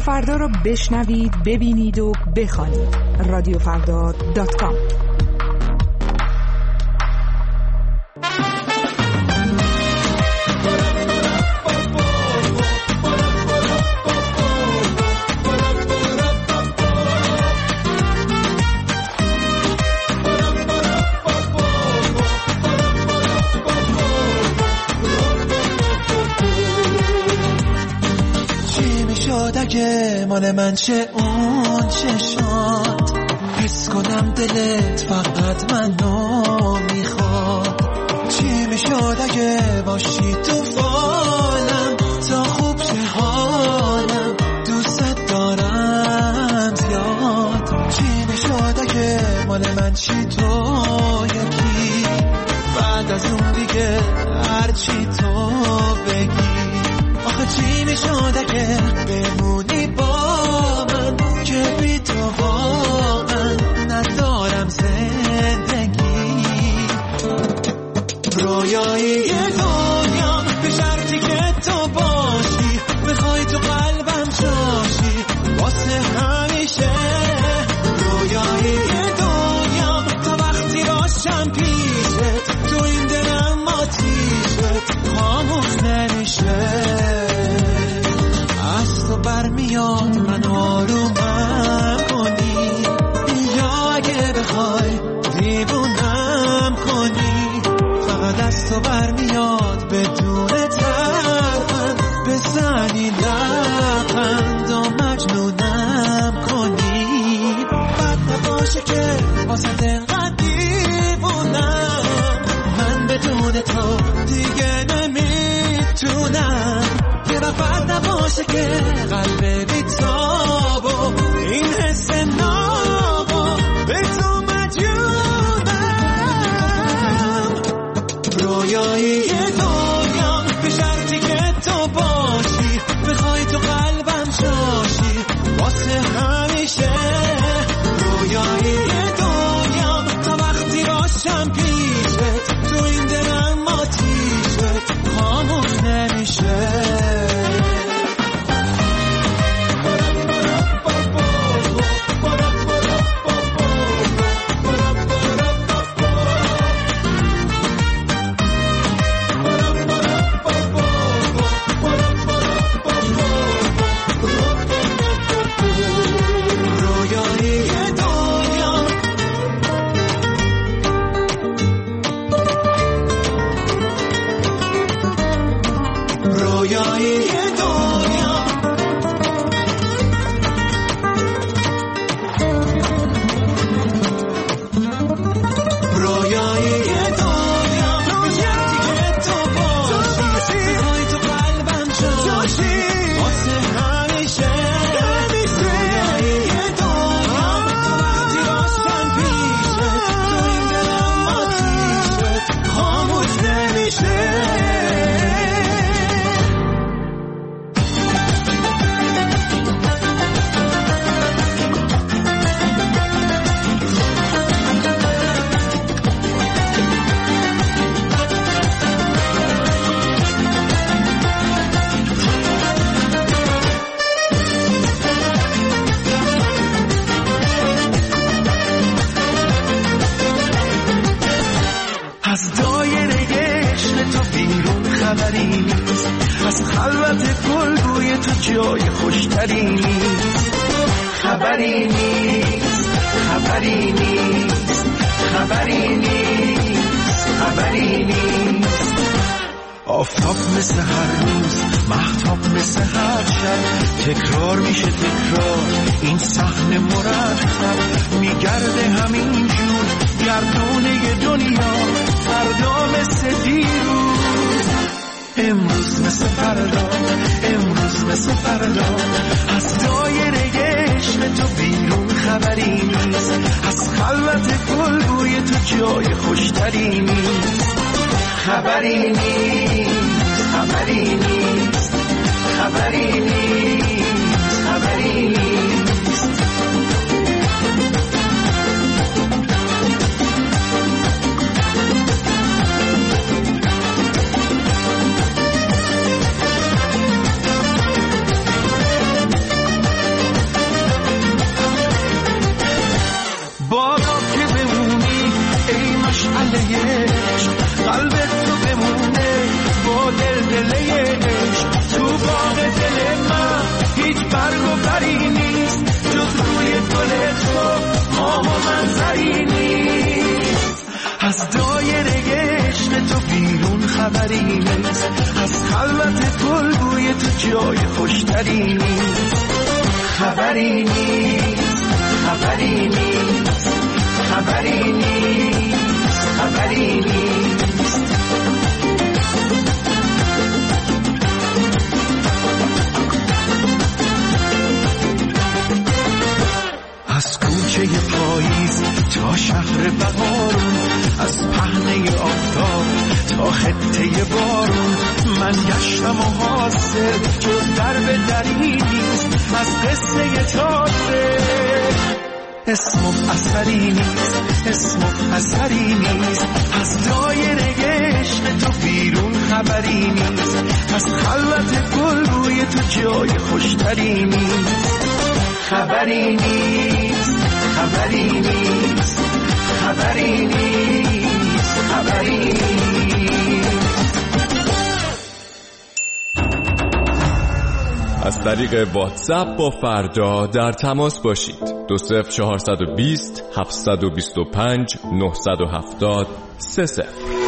فردا رو بشنوید، ببینید و بخوانید. رادیوفردا.com. مال من چه اون چشات، حس کنم دلت فقط منو میخواد. چی میشد اگه باشی تو فالم، تا خوب شه حالم، دوست دارم زیاد. چی میشد اگه مال من چی تو یکی، بعد از اون دیگه هرچی تو بگی. آخه چی میشد اگه بمونی با من، که بی تو واقعا ندارم زندگی. رویایی دنیا به شرطی که تو باشی، بخوای تو قلبم جاشی واسه همیشه. رویایی دنیا تا وقتی باشم پیشت، تو این دلم آتیشت خاموش نمیشه. برمیاد من آرومم کنی، یا اگه بخوای دیوونم کنی. فقط از تو برمیاد بدون ترفند، بزنی لبخند و مجنونم کنی. بد نباشه که واسه انقدر دیوونم، من بدون تو دیگه نمیتونم. یه وقت نباشه که قلب بیتابو این حس نابو به تو مجنونم. رویایی دنیا به شرطی که تو باشی، بخوای تو قلبم جاشی واسه همیشه. رویایی دنیا تا وقتی باشم پیشت، تو این دلم آتیشت خاموش نمیشه. آفتاب مثل هر روز، مهتاب مثل هر شب، تکرار میشه تکرار این صحنه مرتب. میگرده همین جور گردونه دنیا، فردا مثل دیروز، امروز مثل فردا، امروز مثل فردا. از دایره عشق تو بیرون خبری نیست، از خلوت گلبوی تو جای خوشتری نیست. خبری نیست، خبری نیست، خبری نیست، خبری نیست. عشق، قلبت تو بمونه با دل عشق. تو باغ دل من هیچ برگ و بری نیست، جز روی گل تو ماه و منظری نیست. از دایره عشق تو بیرون خبری نیست، از خلوت گل بوی تو جای خوشتری نیست. خبری نیست، خبری نیست، خبری نیست، خبری نیست. از کوچه پاییز تا شهر بهارون، از پهنه آفتاب تا خطه بارون، من گشتم و حاصل جز درب دری نیست. از قصه تازه اسم و اثری نیست، اسم و اثری نیست. از دایره عشق تو بیرون خبری نیست، از خلوت گل روی تو جای خوشتری نیست. خبری نیست، خبری نیست، خبری نیست، خبری نیست. از طریق واتساپ با فردا در تماس باشید. 20420 725 970 30.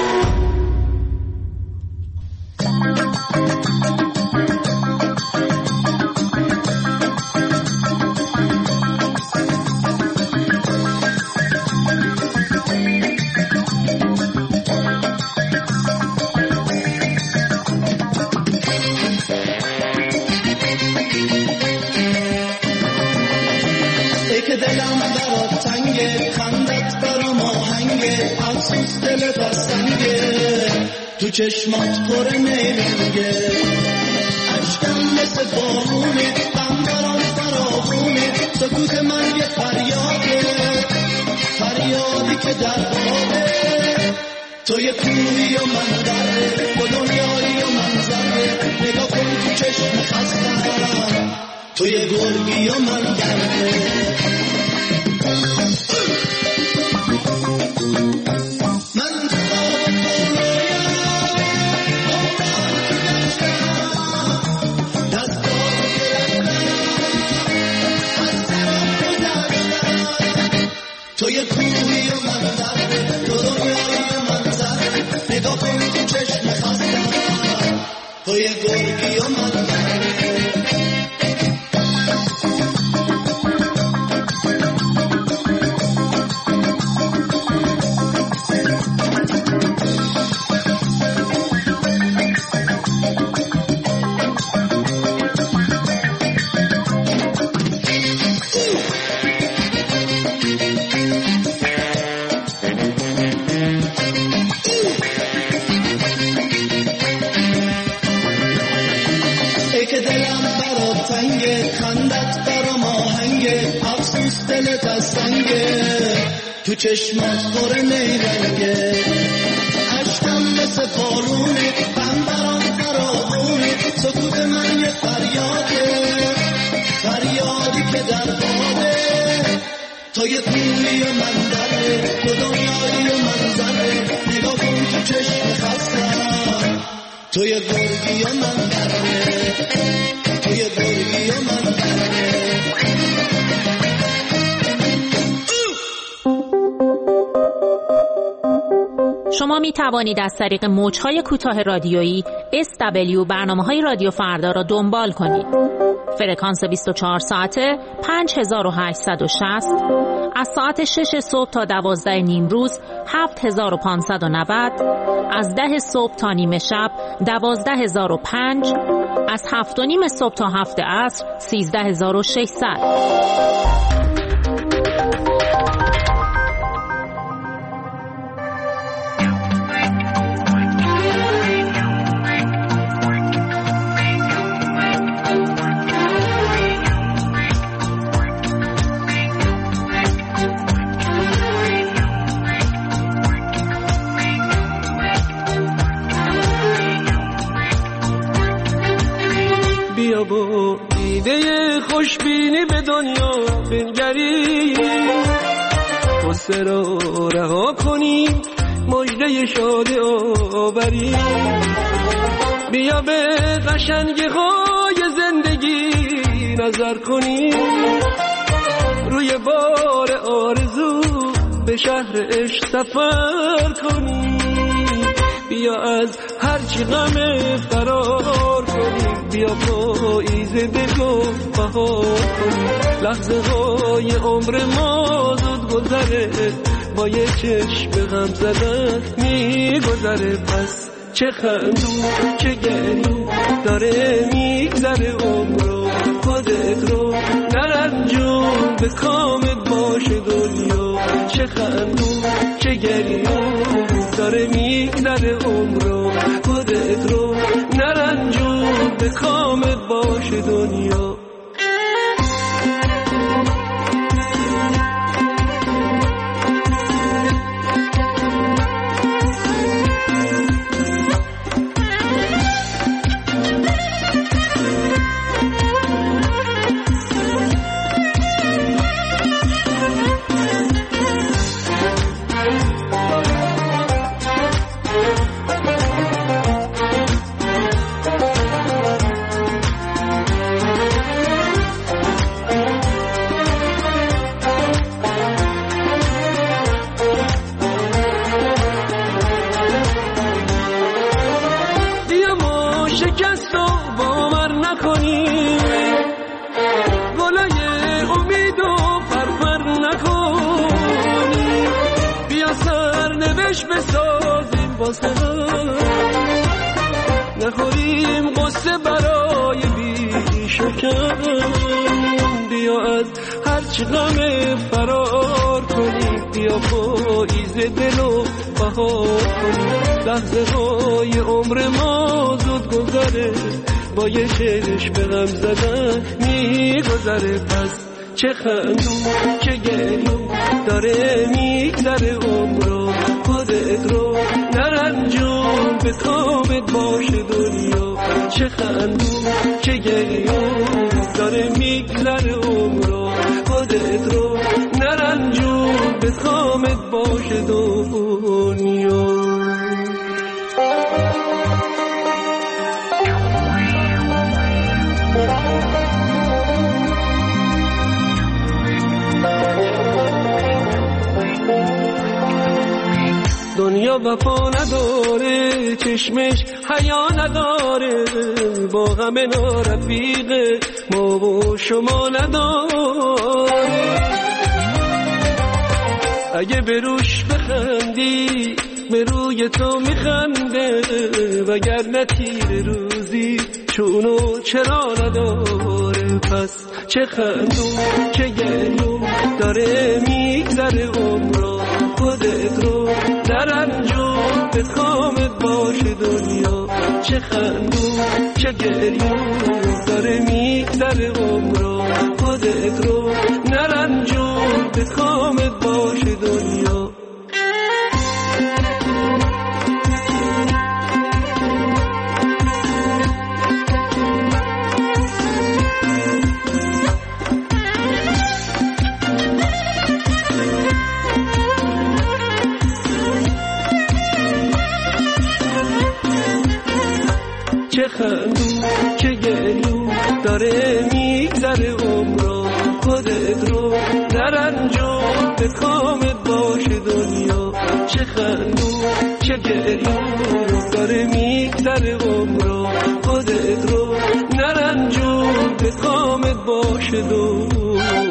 تو چشمات پر نیرنگه، عشقم مثل بارونه، غم برام فراغونه، سکوت من یه فریاده، فریادی که در بابه. تو یه کوهی و من دره، با دنیایی و منظره، نگاه کن تو چشم خستم، تو یه گرگی و من دره. تو یه کوهی و منظره، تو دنیایی و منظره، نگاه کن تو چشم خستم، تو یه گرگی و منظره. تو چشمات پر نیرنگه، عشقم مثل بارونه، غم برام فراغونه، سکوت من یه فریاده، فریادی که در بابه. تو یه کوهی و منظره، تو دنیایی و منظره، نگاه کن تو چشم خستم، تو یه گرگی و منظره، تو یه گرگی و منظره. شما می توانید از طریق موج‌های کوتاه رادیویی SW برنامه‌های رادیو فردا را دنبال کنید. فرکانس 24 ساعته 5860، از ساعت 6 صبح تا 12 نیم روز 7590، از 10 صبح تا نیمه شب 12005، از 7 و نیم صبح تا 7 عصر 13600. بیا با دیده خوشبینی به دنیا بنگری، قصه را رها کنیم مژده شادی آوری. بیا به قشنگی های زندگی نظر کنی، روی بار آرزو به شهر عشق سفر کنی. بیا از هرچی غم فرار کنی، بیا پاییز دلو بهار کنی. لحظه های عمر ما زود گذره، با یه چشم غم زدن میگذره. پس چه خندون چه گریون داره میگذره عمرو، خودت رو نرنجون به کامت باشه دنیا. چه خندون چه گریون داره میگذره عمرو، خودت رو نرنجون به کامت باشه دنیا. شکست و باور نکنی، گلای امید و فرفر نکنی. بیا سرنوشت بسازیم واسه هم، نخوریم قصه برای بیشکم. بیا از هرچی غم فرار کنی، بیا پاییز دلو بهار کنی. لحظه های عمر ما زود گذره، با یه چشم غم زدن میگذره. پس چه خندون چه گریون داره میگذره عمرو، خودت رو نرنجون به کامت باشه دنیا. چه خندون چه گریون داره میگذره عمرو، خودت رو نرنجون به کامت باشه دنیا. دنیا وفا نداره، چشمش حیا نداره، با غم نارفیق ما و شما نداره. اگه به روش بخندی به روی تو میخنده، وگرنه تیر روزی چونو چرا نداره. پس چه خندون چه گریون داره میگذره عمرو، خودت رو نرنجون به کامت باشه دنیا. چه خندون چه گریون داره میگذره عمرو، خودت رو نرنجون به کامت باشه دنیا. چه خندون چه گریون داره میگذره عمرو، خودت رو نرنجون به کامت باشه دنیا. چه خندون چه گریون داره میگذره عمرو، خودت رو نرنجون به کامت باشه دنیا.